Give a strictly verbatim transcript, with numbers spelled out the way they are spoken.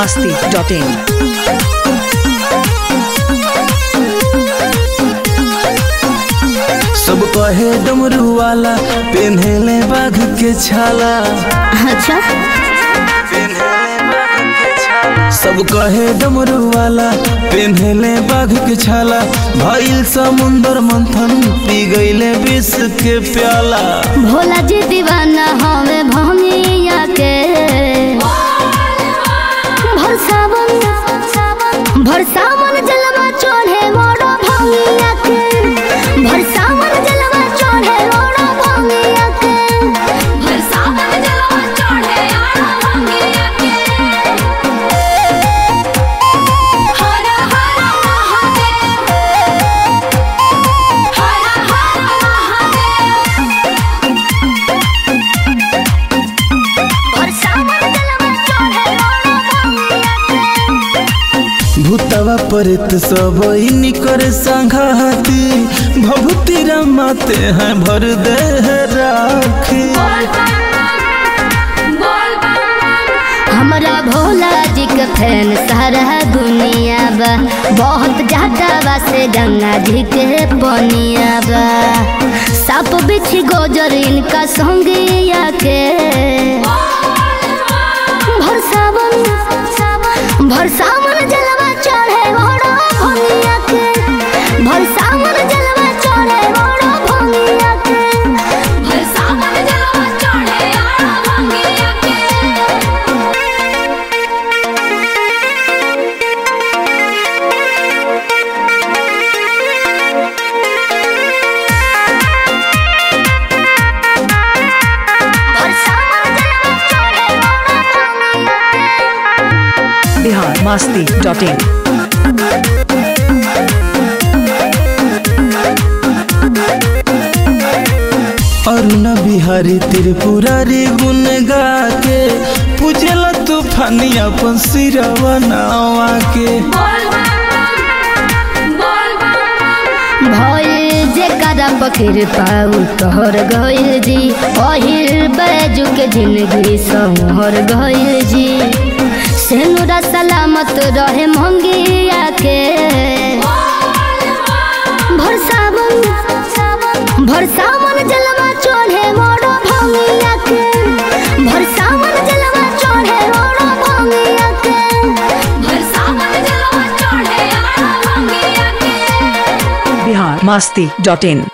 masti dot in. सब कहे डमरू वाला पेन्हेले बाघ के छाला। अच्छा सब कहे डमरू वाला पेन्हेले बाघ के छाला। भइल समुंदर मंथन पी गईले विष के प्याला। भोला जी दीवाना हमें भंगिया के भरसावन भरसावन जलवा चढ़े मोरो भंगिया के भरसावन जलवा चढ़े मोरो भंगिया के भरसावन जलवा चढ़े मोरो भंगिया के हर हर महादेव हर हर महादेव भरसावन जलवा चढ़े मोरो भंगिया के भूतवा प्रेत सब निकर संघाती। भभूति रमाते हैं भर दे राखी। हमरा भोला जी के फैन सारा दुनिया बा। बहुत ज्यादा बा से गंगा जी के पनिया बा। साप बिछी गोजर इनका संगिया के भरसावन भरसावन जलवा चढ़े मोरो भंगिया के भरसावन जलवा चढ़े मोरो भंगिया के भरसावन जलवा चढ़े मोरो भंगिया के Bihar masti dot in. Arun Bihari Tripurari गुन गा के पूजला तूफानी अपन सिरवा नावा के। भइल जेकरा पखिर पाऊ तोहर गइल जी। पहिल बैजू के जिंदगी संहर गइल जी। सेनुरा सलामत रहे मंगिया के भरसावन भरसावन जलवा चढ़े मोरो भंगिया के भरसावन जलवा चढ़े मोरो भंगिया के भरसावन जलवा चढ़े मोरो भंगिया के Bihar masti dot in.